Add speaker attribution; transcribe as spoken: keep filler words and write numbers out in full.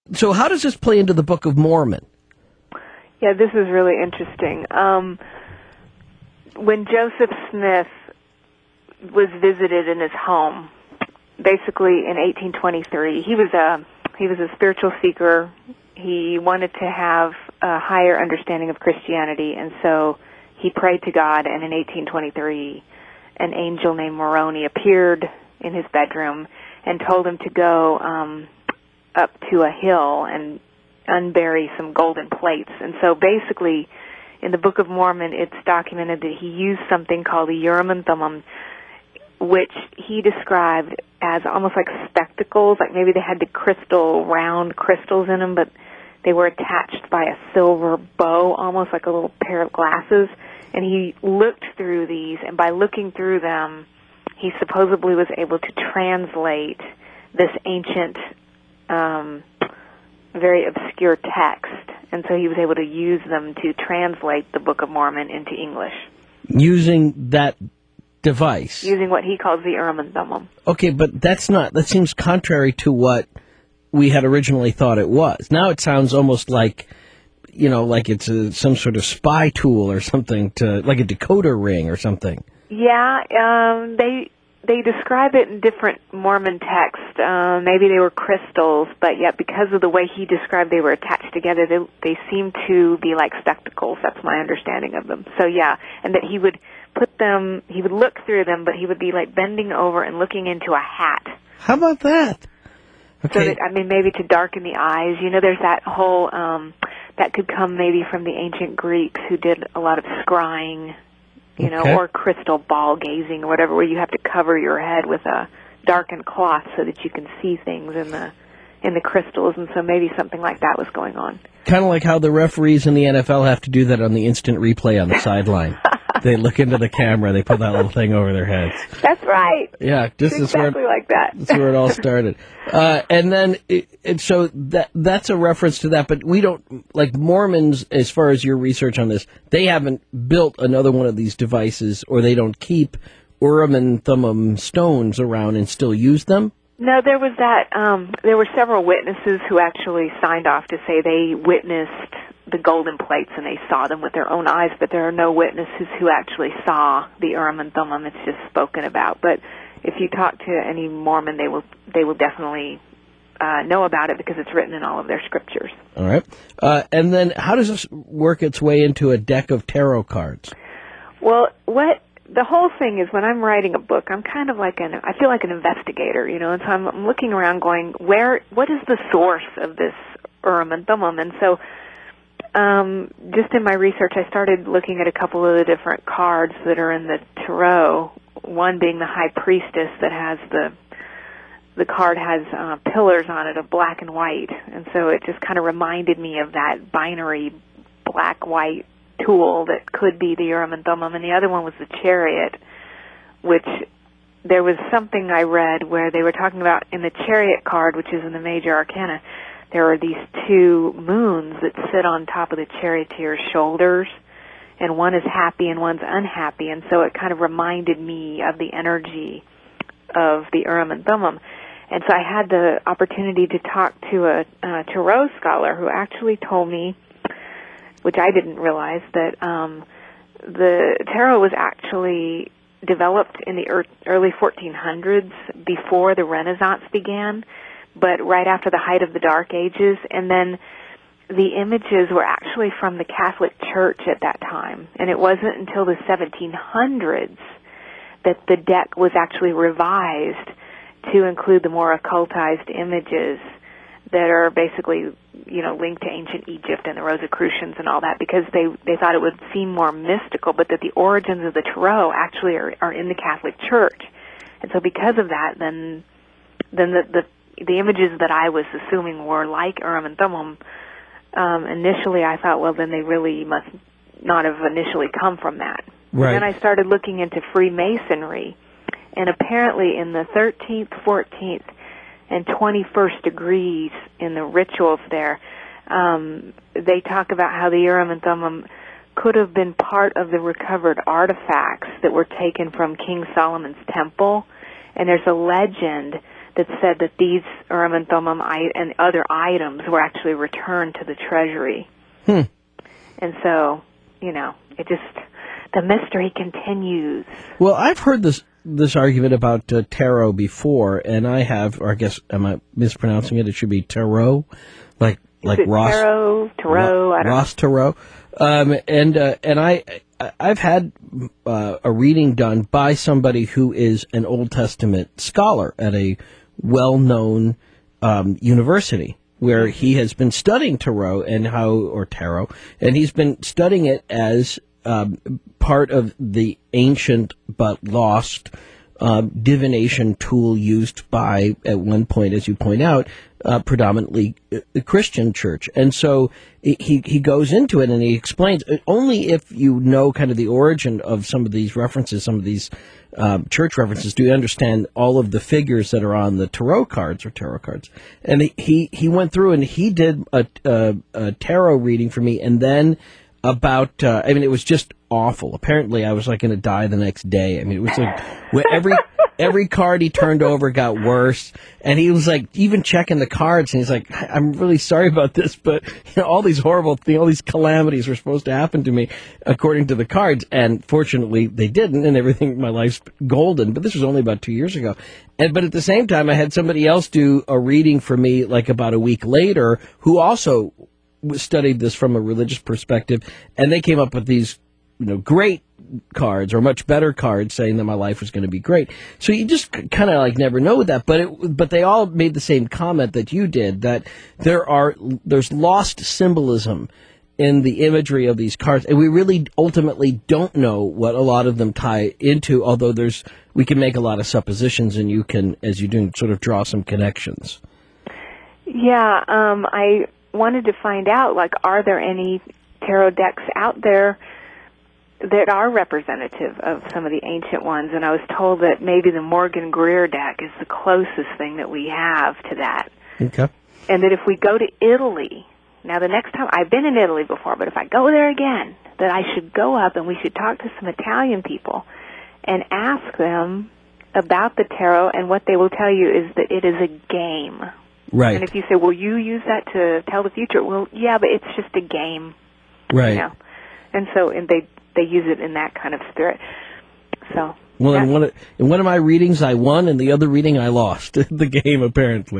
Speaker 1: So how does this play into the Book of Mormon?
Speaker 2: Yeah, this is really interesting. Um, when Joseph Smith was visited in his home, basically in eighteen twenty-three, he was a he was a spiritual seeker. He wanted to have a higher understanding of Christianity, and so he prayed to God, and in eighteen twenty-three, an angel named Moroni appeared in his bedroom and told him to go um, up to a hill and unbury some golden plates. And so basically, in the Book of Mormon, it's documented that he used something called the Urim and Thummim, which he described as almost like spectacles, like maybe they had the crystal, round crystals in them, but they were attached by a silver bow, almost like a little pair of glasses. And he looked through these, and by looking through them, he supposedly was able to translate this ancient, um, very obscure text. And so he was able to use them to translate the Book of Mormon into English.
Speaker 1: Using that device?
Speaker 2: Using what he calls the Urim and Thummim.
Speaker 1: Okay, but that's not, that seems contrary to what we had originally thought it was. Now it sounds almost like, you know, like it's a, some sort of spy tool or something, to like a decoder ring or something.
Speaker 2: Yeah, um, they they describe it in different Mormon texts. Uh, maybe they were crystals, but yet because of the way he described they were attached together, they, they seem to be like spectacles. That's my understanding of them. So yeah, and that he would put them, he would look through them, but he would be like bending over and looking into a hat.
Speaker 1: How about that? Okay.
Speaker 2: So that, I mean, maybe to darken the eyes. You know, there's that whole, um, that could come maybe from the ancient Greeks who did a lot of scrying, you know,
Speaker 1: Okay.
Speaker 2: or crystal ball gazing or whatever, where you have to cover your head with a darkened cloth so that you can see things in the in the crystals, and so maybe something like that was going on.
Speaker 1: Kind of like how the referees in the N F L have to do that on the instant replay on the sideline. They look into the camera, they put that little thing over their heads.
Speaker 2: That's right.
Speaker 1: Yeah, this
Speaker 2: It's
Speaker 1: is
Speaker 2: exactly
Speaker 1: where,
Speaker 2: like that.
Speaker 1: that's where it all started. Uh, and then, it, it, so that that's a reference to that, but we don't, like Mormons, as far as your research on this, they haven't built another one of these devices, or they don't keep Urim and Thummim stones around and still use them?
Speaker 2: No, there was that, um, there were several witnesses who actually signed off to say they witnessed the golden plates and they saw them with their own eyes, but there are no witnesses who actually saw the Urim and Thummim. It's just spoken about. But if you talk to any Mormon, they will they will definitely uh, know about it because it's written in all of their scriptures.
Speaker 1: All right. Uh, and then how does this work its way into a deck of tarot cards?
Speaker 2: Well, what the whole thing is, when I'm writing a book, I'm kind of like an, I feel like an investigator, you know, and so I'm, I'm looking around going, where, what is the source of this Urim and Thummim? And so, um, just in my research, I started looking at a couple of the different cards that are in the tarot, one being the High Priestess that has the, the card has uh, pillars on it of black and white, and so it just kind of reminded me of that binary black-white tool that could be the Urim and Thummim, and the other one was the Chariot, which there was something I read where they were talking about in the Chariot card, which is in the Major Arcana, there are these two moons that sit on top of the charioteer's shoulders, and one is happy and one's unhappy, and so it kind of reminded me of the energy of the Urim and Thummim. And so I had the opportunity to talk to a, a tarot scholar who actually told me, which I didn't realize, that um, the tarot was actually developed in the er- early fourteen hundreds, before the Renaissance began, but right after the height of the Dark Ages. And then the images were actually from the Catholic Church at that time. And it wasn't until the seventeen hundreds that the deck was actually revised to include the more occultized images that are basically, you know, linked to ancient Egypt and the Rosicrucians and all that, because they they thought it would seem more mystical, but that the origins of the tarot actually are, are in the Catholic Church. And so because of that, then then the the, the images that I was assuming were like Urim and Thummim, um, initially I thought, well, then they really must not have initially come from that.
Speaker 1: Right.
Speaker 2: And then I started looking into Freemasonry, and apparently in the thirteenth, fourteenth, and twenty-first degrees in the rituals there, um, they talk about how the Urim and Thummim could have been part of the recovered artifacts that were taken from King Solomon's temple. And there's a legend that said that these Urim and Thummim I- and other items were actually returned to the treasury.
Speaker 1: Hmm.
Speaker 2: And so, you know, it just, the mystery continues.
Speaker 1: Well, I've heard this this argument about uh, tarot before, and I have, or I guess, am I mispronouncing it? It should be tarot, like like Ross
Speaker 2: tarot, tarot,
Speaker 1: Ro-
Speaker 2: I don't
Speaker 1: Ross tarot. Um, and uh, and I I've had uh, a reading done by somebody who is an Old Testament scholar at a well-known um, university, where he has been studying tarot and how, or tarot, and he's been studying it as um, part of the ancient but lost uh, divination tool used by, at one point, as you point out, uh, predominantly the Christian church. And so he he goes into it and he explains, only if you know kind of the origin of some of these references, some of these um, church references, do you understand all of the figures that are on the tarot cards or tarot cards. And he, he, he went through and he did a, a, a tarot reading for me, and then about, uh, I mean, it was just awful. Apparently, I was like going to die the next day. I mean, it was like every every card he turned over got worse, and he was like even checking the cards, and he's like, "I'm really sorry about this, but you know, all these horrible things, all these calamities were supposed to happen to me according to the cards, and fortunately they didn't, and everything, my life's golden." But this was only about two years ago, and but at the same time, I had somebody else do a reading for me like about a week later, who also studied this from a religious perspective, and they came up with these, you know, great cards, or much better cards, saying that my life was going to be great. So you just kind of like never know that, but it, but they all made the same comment that you did, that there are there's lost symbolism in the imagery of these cards, and we really ultimately don't know what a lot of them tie into, although there's we can make a lot of suppositions, and you can, as you do, sort of draw some connections.
Speaker 2: Yeah, um, I wanted to find out, like, are there any tarot decks out there that are representative of some of the ancient ones? And I was told that maybe the Morgan Greer deck is the closest thing that we have to that.
Speaker 1: Okay.
Speaker 2: And that if we go to Italy, now the next time, I've been in Italy before, but if I go there again, that I should go up and we should talk to some Italian people and ask them about the tarot, and what they will tell you is that it is a game.
Speaker 1: Right.
Speaker 2: And if you say, well, you use that to tell the future, well, yeah, but it's just a game.
Speaker 1: Right.
Speaker 2: You know? And so and they they use it in that kind of spirit. So
Speaker 1: well, in one, of, in one of my readings, I won, and the other reading, I lost the game, apparently.